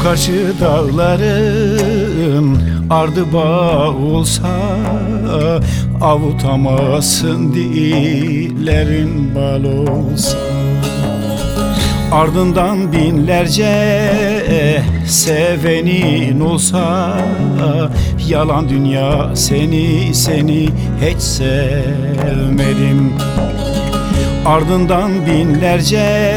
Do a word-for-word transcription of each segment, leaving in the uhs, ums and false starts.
Karşı dağların ardı bağ olsa, avutamazsın dillerin bal olsa. Ardından binlerce sevenin olsa, yalan dünya seni seni hiç sevmedim. Ardından binlerce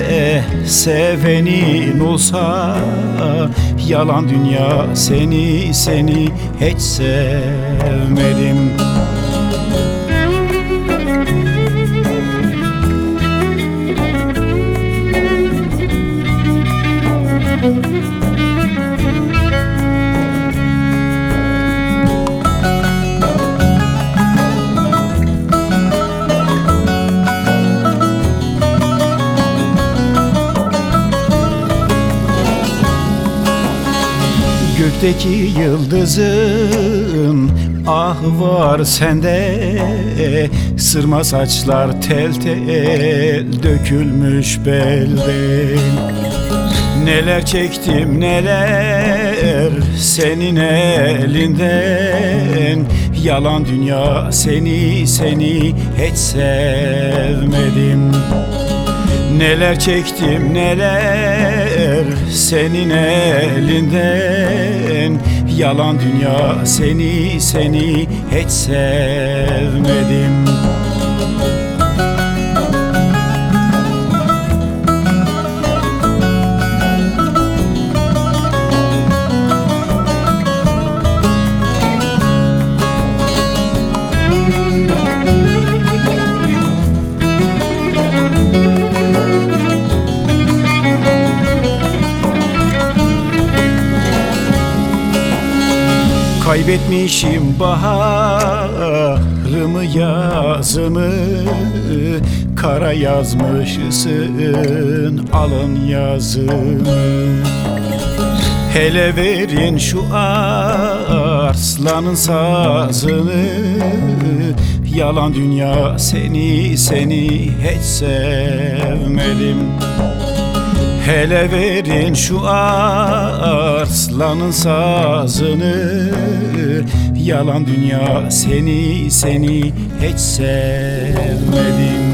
sevenin olsa, yalan dünya seni seni hiç sevmedim. Gökteki yıldızın ah var sende, sırma saçlar tel tel dökülmüş belden. Neler çektim neler senin elinden, yalan dünya seni seni hiç sevmedim. Neler çektim neler senin elinden, yalan dünya seni seni hiç sevmedim. Kaybetmişim baharımı yazımı, kara yazmışsın alın yazımı. Hele verin şu arslanın sazını, yalan dünya seni seni hiç sevmedim. Hele verin şu arslanın sazını, yalan dünya seni seni hiç sevmedim.